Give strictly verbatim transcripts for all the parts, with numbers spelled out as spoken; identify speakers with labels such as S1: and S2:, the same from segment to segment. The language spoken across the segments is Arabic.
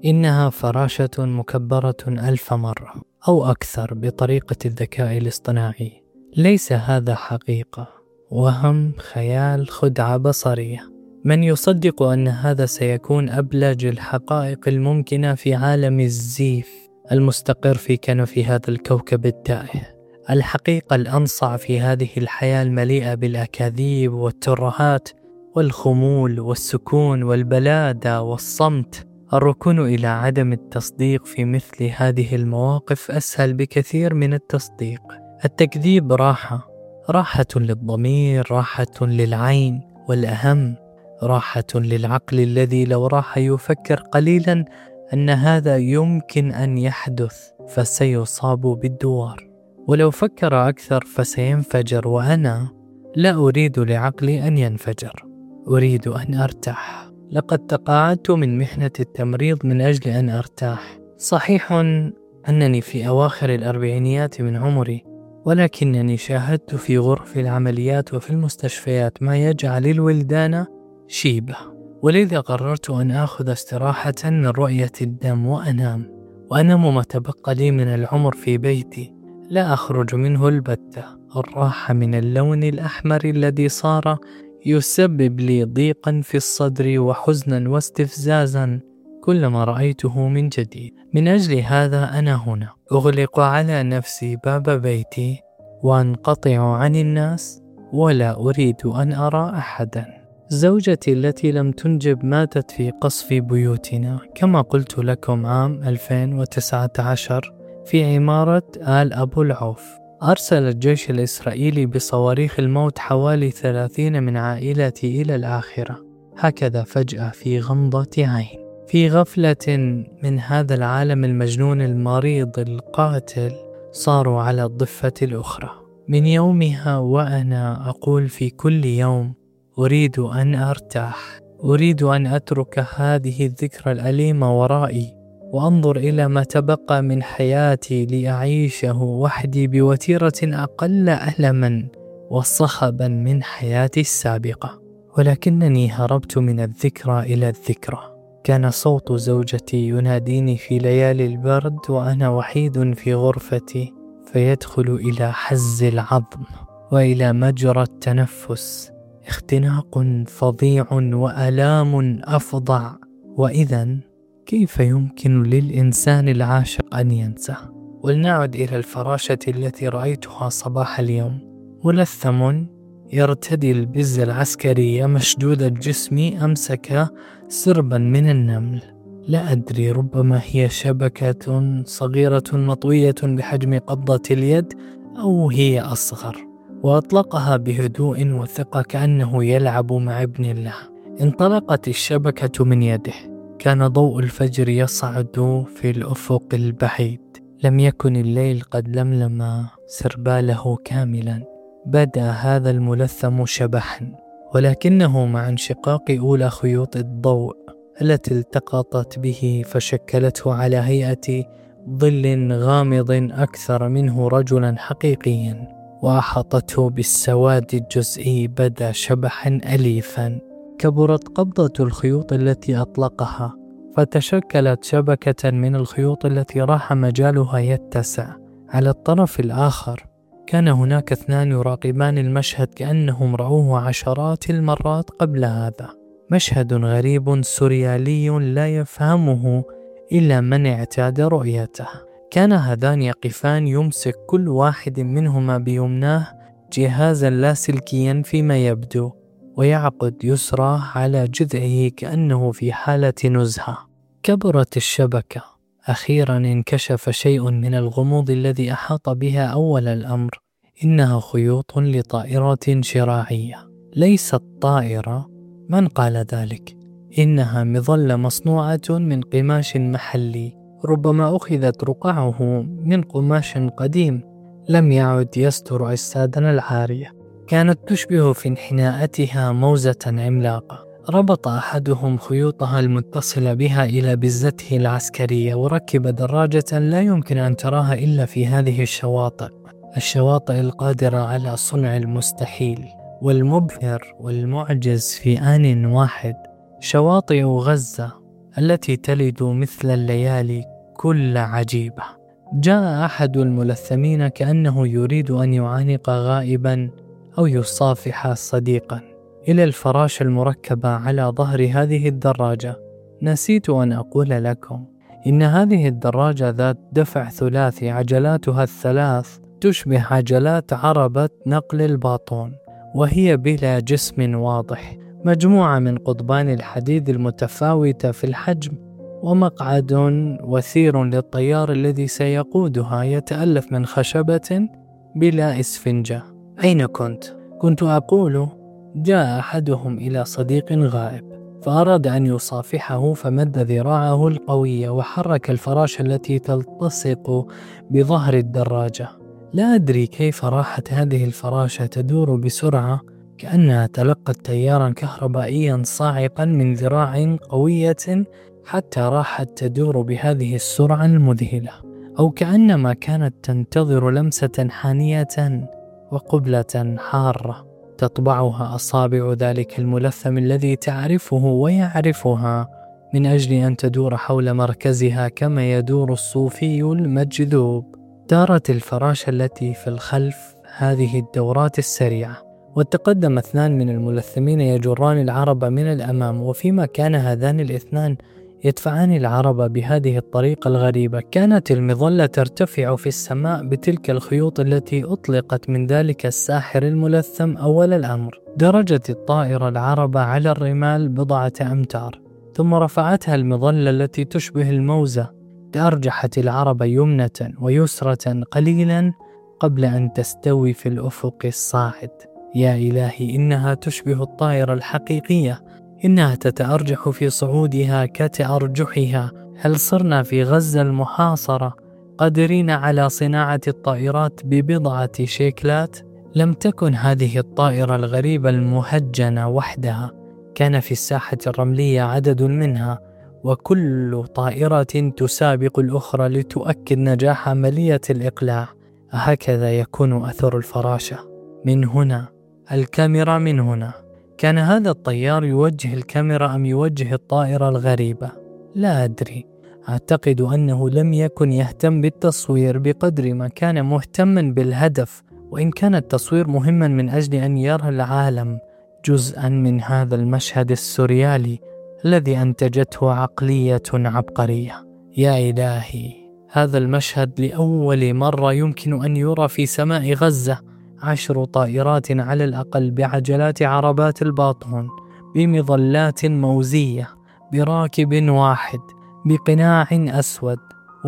S1: إنها فراشة مكبرة ألف مرة أو أكثر بطريقة الذكاء الاصطناعي. ليس هذا حقيقة، وهم، خيال، خدعة بصرية. من يصدق أن هذا سيكون أبلج الحقائق الممكنة في عالم الزيف المستقر في كنف هذا الكوكب التائه؟ الحقيقة الأنصع في هذه الحياة المليئة بالأكاذيب والترهات والخمول والسكون والبلادة والصمت. الركون إلى عدم التصديق في مثل هذه المواقف أسهل بكثير من التصديق. التكذيب راحة، راحة للضمير، راحة للعين، والأهم راحة للعقل الذي لو راح يفكر قليلا أن هذا يمكن أن يحدث فسيصاب بالدوار، ولو فكر أكثر فسينفجر. وأنا لا أريد لعقلي أن ينفجر، أريد أن أرتاح. لقد تقاعدت من محنة التمريض من أجل أن أرتاح. صحيح أنني في أواخر الأربعينيات من عمري، ولكنني شاهدت في غرف العمليات وفي المستشفيات ما يجعل الولدان شيبة، ولذا قررت أن أخذ استراحة من رؤية الدم وأنام. وأنام ما تبقى لي من العمر في بيتي، لا أخرج منه البتة. الراحة من اللون الأحمر الذي صار يسبب لي ضيقا في الصدر وحزنا واستفزازا كلما رأيته من جديد. من أجل هذا أنا هنا أغلق على نفسي باب بيتي وأنقطع عن الناس، ولا أريد أن أرى أحدا. زوجتي التي لم تنجب ماتت في قصف بيوتنا كما قلت لكم عام ألفين وتسعة عشر في عمارة آل أبو العوف. أرسل الجيش الإسرائيلي بصواريخ الموت حوالي ثلاثين من عائلتي إلى الآخرة، هكذا فجأة في غمضة عين. في غفلة من هذا العالم المجنون المريض القاتل صاروا على الضفة الأخرى. من يومها وأنا أقول في كل يوم أريد أن أرتاح، أريد أن أترك هذه الذكرى الأليمة ورائي وأنظر إلى ما تبقى من حياتي لأعيشه وحدي بوتيرة أقل ألما وصخبا من حياتي السابقة. ولكنني هربت من الذكرى إلى الذكرى. كان صوت زوجتي يناديني في ليالي البرد وأنا وحيد في غرفتي، فيدخل إلى حز العظم وإلى مجرى التنفس اختناق فظيع وألام أفظع. وإذن كيف يمكن للإنسان العاشق أن ينسى؟ ولنعد إلى الفراشة التي رأيتها صباح اليوم. ملثم يرتدي البز العسكري مشدود الجسم أمسك سربا من النمل. لا أدري، ربما هي شبكة صغيرة مطوية بحجم قبضة اليد، أو هي أصغر، وأطلقها بهدوء وثقة كأنه يلعب مع ابن له. انطلقت الشبكة من يده. كان ضوء الفجر يصعد في الأفق البعيد. لم يكن الليل قد لملم سرباله كاملا. بدأ هذا الملثم شبحا، ولكنه مع انشقاق أولى خيوط الضوء التي التقطت به فشكلته على هيئة ظل غامض أكثر منه رجلا حقيقيا، وأحاطته بالسواد الجزئي. بدا شبحا أليفا. كبرت قبضة الخيوط التي أطلقها، فتشكلت شبكة من الخيوط التي راح مجالها يتسع. على الطرف الآخر كان هناك اثنان يراقبان المشهد كأنهم رأوه عشرات المرات قبل هذا. مشهد غريب سوريالي لا يفهمه إلا من اعتاد رؤيته. كان هذان يقفان يمسك كل واحد منهما بيمناه جهازا لاسلكيا فيما يبدو، ويعقد يسرى على جذعه كأنه في حالة نزهة. كبرت الشبكة. أخيرا انكشف شيء من الغموض الذي أحاط بها أول الأمر. إنها خيوط لطائرة شراعية. ليست طائرة، من قال ذلك؟ إنها مظلة مصنوعة من قماش محلي، ربما أخذت رقعه من قماش قديم لم يعد يستر أجسادنا العارية. كانت تشبه في انحناءتها موزة عملاقة. ربط أحدهم خيوطها المتصلة بها إلى بزته العسكرية، وركب دراجة لا يمكن أن تراها إلا في هذه الشواطئ، الشواطئ القادرة على صنع المستحيل والمبهر والمعجز في آن واحد. شواطئ غزة التي تلد مثل الليالي كل عجيبة. جاء أحد الملثمين كأنه يريد أن يعانق غائبا أو يصافح صديقا إلى الفراشة المركبة على ظهر هذه الدراجة. نسيت أن أقول لكم إن هذه الدراجة ذات دفع ثلاثي عجلاتها الثلاث تشبه عجلات عربة نقل الباطون، وهي بلا جسم واضح، مجموعة من قضبان الحديد المتفاوتة في الحجم، ومقعد وثير للطيار الذي سيقودها يتألف من خشبة بلا إسفنجة. أين كنت؟ كنت أقول جاء أحدهم إلى صديق غائب فأراد أن يصافحه، فمد ذراعه القوية وحرك الفراشة التي تلتصق بظهر الدراجة. لا أدري كيف راحت هذه الفراشة تدور بسرعة كأنها تلقت تيارا كهربائيا صاعقا من ذراع قوية حتى راحت تدور بهذه السرعة المذهلة، أو كأنما كانت تنتظر لمسة حانية وقبلة حارة تطبعها أصابع ذلك الملثم الذي تعرفه ويعرفها من أجل أن تدور حول مركزها كما يدور الصوفي المجذوب. دارت الفراشة التي في الخلف هذه الدورات السريعة، وتقدم اثنان من الملثمين يجران العربة من الأمام، وفيما كان هذان الاثنان يدفعان العربة بهذه الطريقة الغريبة كانت المظلة ترتفع في السماء بتلك الخيوط التي أطلقت من ذلك الساحر الملثم أول الأمر. درجت الطائرة العربة على الرمال بضعة أمتار، ثم رفعتها المظلة التي تشبه الموزة، تأرجحت العربة يمنة ويسرة قليلا قبل أن تستوي في الأفق الصاعد. يا إلهي، إنها تشبه الطائرة الحقيقية، إنها تتأرجح في صعودها كتأرجحها. هل صرنا في غزة المحاصرة قادرين على صناعة الطائرات ببضعة شيكلات؟ لم تكن هذه الطائرة الغريبة المهجنة وحدها، كان في الساحة الرملية عدد منها، وكل طائرة تسابق الأخرى لتؤكد نجاح عملية الإقلاع. هكذا يكون أثر الفراشة، من هنا الكاميرا، من هنا. كان هذا الطيار يوجه الكاميرا أم يوجه الطائرة الغريبة؟ لا أدري. أعتقد أنه لم يكن يهتم بالتصوير بقدر ما كان مهتما بالهدف، وإن كان التصوير مهما من أجل أن يرى العالم جزءا من هذا المشهد السوريالي الذي أنتجته عقلية عبقرية. يا إلهي، هذا المشهد لأول مرة يمكن أن يرى في سماء غزة. عشر طائرات على الأقل بعجلات عربات الباطون، بمظلات موزية، براكب واحد، بقناع أسود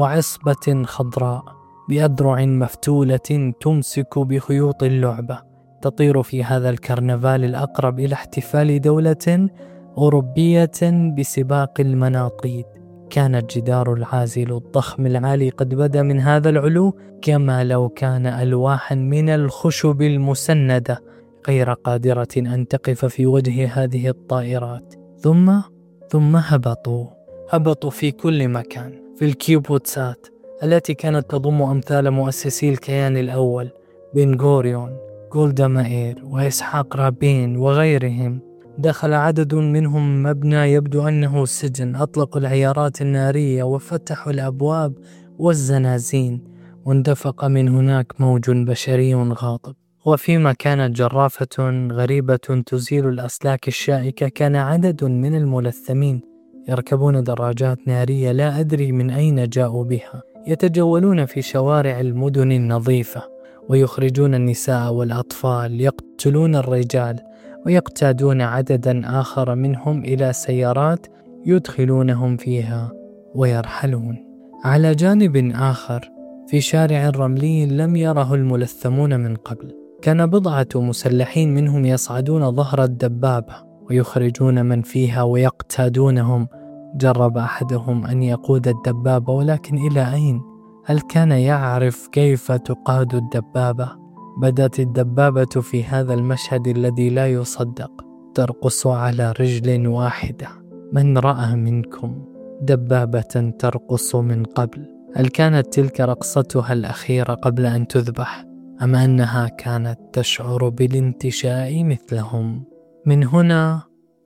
S1: وعصبة خضراء، بأذرع مفتولة تمسك بخيوط اللعبة، تطير في هذا الكرنفال الأقرب إلى احتفال دولة أوروبية بسباق المناطيد. كان الجدار العازل الضخم العالي قد بدا من هذا العلو كما لو كان ألواحا من الخشب المسندة غير قادرة أن تقف في وجه هذه الطائرات. ثم ثم هبطوا هبطوا في كل مكان، في الكيبوتسات التي كانت تضم أمثال مؤسسي الكيان الأول بن غوريون، غولدا مائير، وإسحاق رابين وغيرهم. دخل عدد منهم مبنى يبدو أنه سجن، أطلقوا العيارات النارية وفتحوا الأبواب والزنازين، واندفق من هناك موج بشري غاضب. وفيما كانت جرافة غريبة تزيل الأسلاك الشائكة، كان عدد من الملثمين يركبون دراجات نارية لا أدري من أين جاءوا بها، يتجولون في شوارع المدن النظيفة، ويخرجون النساء والأطفال، يقتلون الرجال، ويقتادون عددا آخر منهم إلى سيارات يدخلونهم فيها ويرحلون. على جانب آخر في شارع رملي لم يره الملثمون من قبل، كان بضعة مسلحين منهم يصعدون ظهر الدبابة ويخرجون من فيها ويقتادونهم. جرب أحدهم أن يقود الدبابة، ولكن إلى أين؟ هل كان يعرف كيف تقاد الدبابة؟ بدت الدبابة في هذا المشهد الذي لا يصدق ترقص على رجل واحدة. من رأى منكم دبابة ترقص من قبل؟ هل كانت تلك رقصتها الأخيرة قبل أن تذبح، أم أنها كانت تشعر بالانتشاء مثلهم؟ من هنا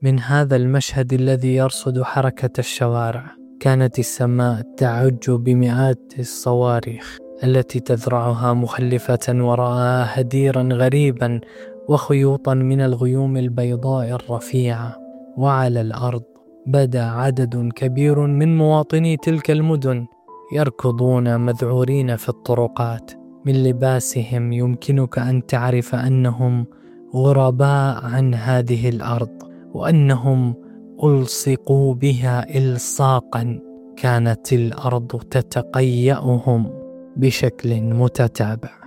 S1: من هذا المشهد الذي يرصد حركة الشوارع، كانت السماء تعج بمئات الصواريخ التي تذرعها مخلفة وراءها هديرا غريبا وخيوطا من الغيوم البيضاء الرفيعة. وعلى الأرض بدا عدد كبير من مواطني تلك المدن يركضون مذعورين في الطرقات. من لباسهم يمكنك أن تعرف أنهم غرباء عن هذه الأرض، وأنهم ألصقوا بها إلصاقا كانت الأرض تتقيأهم بشكل متتابع.